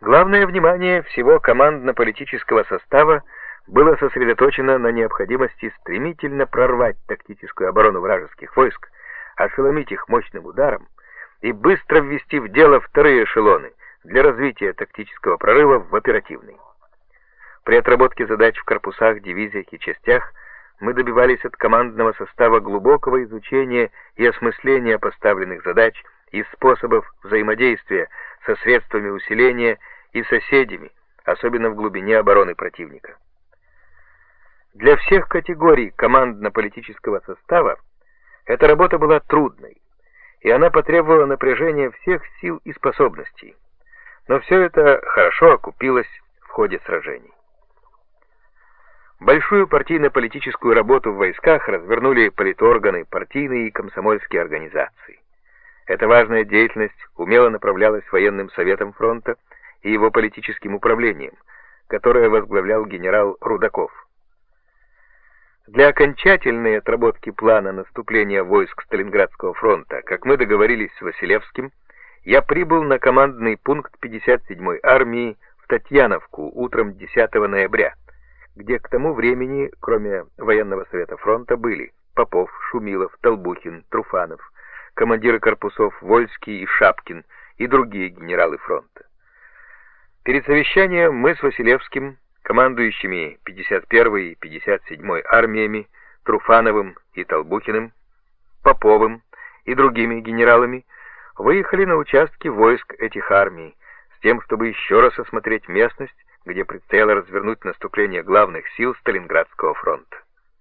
Главное внимание всего командно-политического состава было сосредоточено на необходимости стремительно прорвать тактическую оборону вражеских войск, ошеломить их мощным ударом и быстро ввести в дело вторые эшелоны для развития тактического прорыва в оперативный. При отработке задач в корпусах, дивизиях и частях мы добивались от командного состава глубокого изучения и осмысления поставленных задач и способов взаимодействия со средствами усиления и соседями, особенно в глубине обороны противника. Для всех категорий командно-политического состава эта работа была трудной, и она потребовала напряжения всех сил и способностей. Но все это хорошо окупилось в ходе сражений. Большую партийно-политическую работу в войсках развернули политорганы, партийные и комсомольские организации. Эта важная деятельность умело направлялась военным советом фронта и его политическим управлением, которое возглавлял генерал Рудаков. Для окончательной отработки плана наступления войск Сталинградского фронта, как мы договорились с Василевским, я прибыл на командный пункт 57-й армии в Татьяновку утром 10 ноября, где к тому времени, кроме военного совета фронта, были Попов, Шумилов, Толбухин, Труфанов, командиры корпусов Вольский и Шапкин и другие генералы фронта. Перед совещанием мы с Василевским, командующими 51-й и 57-й армиями, Труфановым и Толбухиным, Поповым и другими генералами, выехали на участки войск этих армий с тем, чтобы еще раз осмотреть местность, где предстояло развернуть наступление главных сил Сталинградского фронта.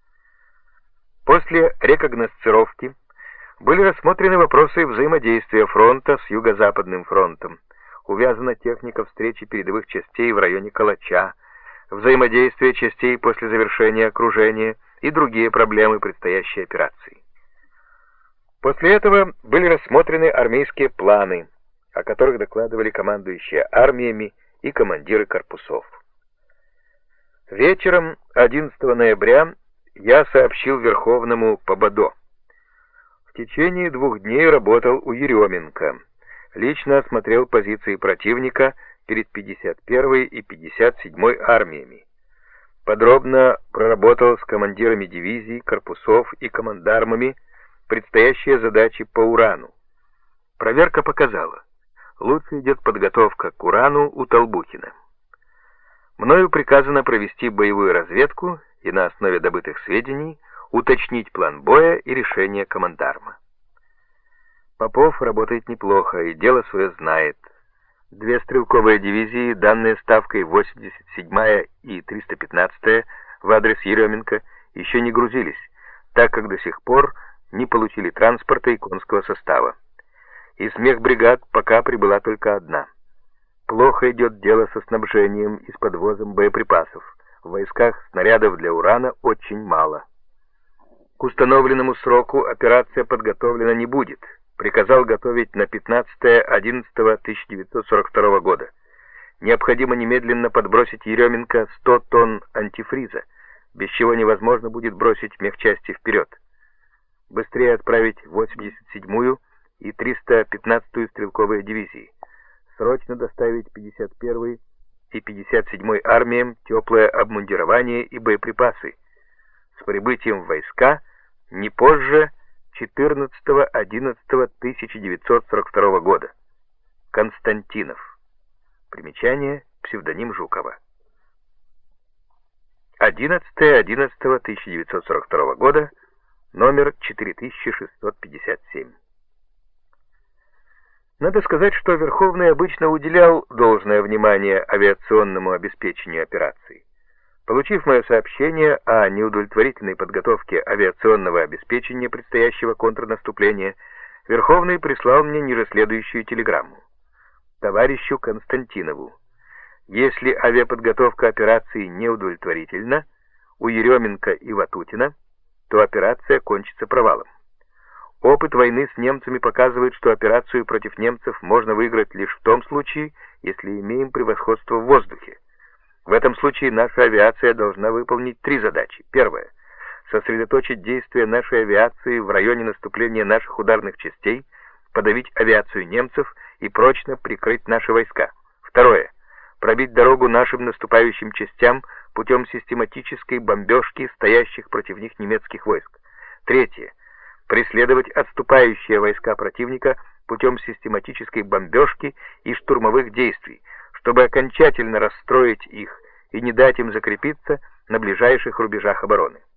После рекогносцировки были рассмотрены вопросы взаимодействия фронта с Юго-Западным фронтом, увязана техника встречи передовых частей в районе Калача, взаимодействие частей после завершения окружения и другие проблемы предстоящей операции. После этого были рассмотрены армейские планы, о которых докладывали командующие армиями и командиры корпусов. Вечером 11 ноября я сообщил Верховному Пободо. В течение 2 дней работал у Еременко, лично осмотрел позиции противника перед 51-й и 57-й армиями. Подробно проработал с командирами дивизий, корпусов и командармами предстоящие задачи по урану. Проверка показала, лучше идет подготовка к урану у Толбухина. Мною приказано провести боевую разведку и на основе добытых сведений уточнить план боя и решение командарма. Попов работает неплохо и дело свое знает. 2 стрелковые дивизии, данные ставкой 87-я и 315-я в адрес Еременко, еще не грузились, так как до сих пор не получили транспорта и конского состава. Из мехбригад пока прибыла только 1. Плохо идет дело со снабжением и с подвозом боеприпасов. В войсках снарядов для урана очень мало. К установленному сроку операция подготовлена не будет. Приказал готовить на 15.11.1942 года. Необходимо немедленно подбросить Еременко 100 тонн антифриза, без чего невозможно будет бросить мехчасти вперед. Быстрее отправить 87-ю и 315-ю стрелковые дивизии. Срочно доставить 51-й и 57-й армиям теплое обмундирование и боеприпасы. С прибытием в войска не позже 14.11.1942 года. Константинов. Примечание, псевдоним Жукова. 11.11.1942 года, номер 4657. Надо сказать, что Верховный обычно уделял должное внимание авиационному обеспечению операций. Получив мое сообщение о неудовлетворительной подготовке авиационного обеспечения предстоящего контрнаступления, Верховный прислал мне ниже следующую телеграмму. Товарищу Константинову: если авиаподготовка операции неудовлетворительна у Еременко и Ватутина, то операция кончится провалом. Опыт войны с немцами показывает, что операцию против немцев можно выиграть лишь в том случае, если имеем превосходство в воздухе. В этом случае наша авиация должна выполнить 3 задачи. Первое — сосредоточить действия нашей авиации в районе наступления наших ударных частей, подавить авиацию немцев и прочно прикрыть наши войска. Второе пробить дорогу нашим наступающим частям путем систематической бомбежки стоящих против них немецких войск. Третье. Преследовать отступающие войска противника путем систематической бомбежки и штурмовых действий, чтобы окончательно расстроить их и не дать им закрепиться на ближайших рубежах обороны.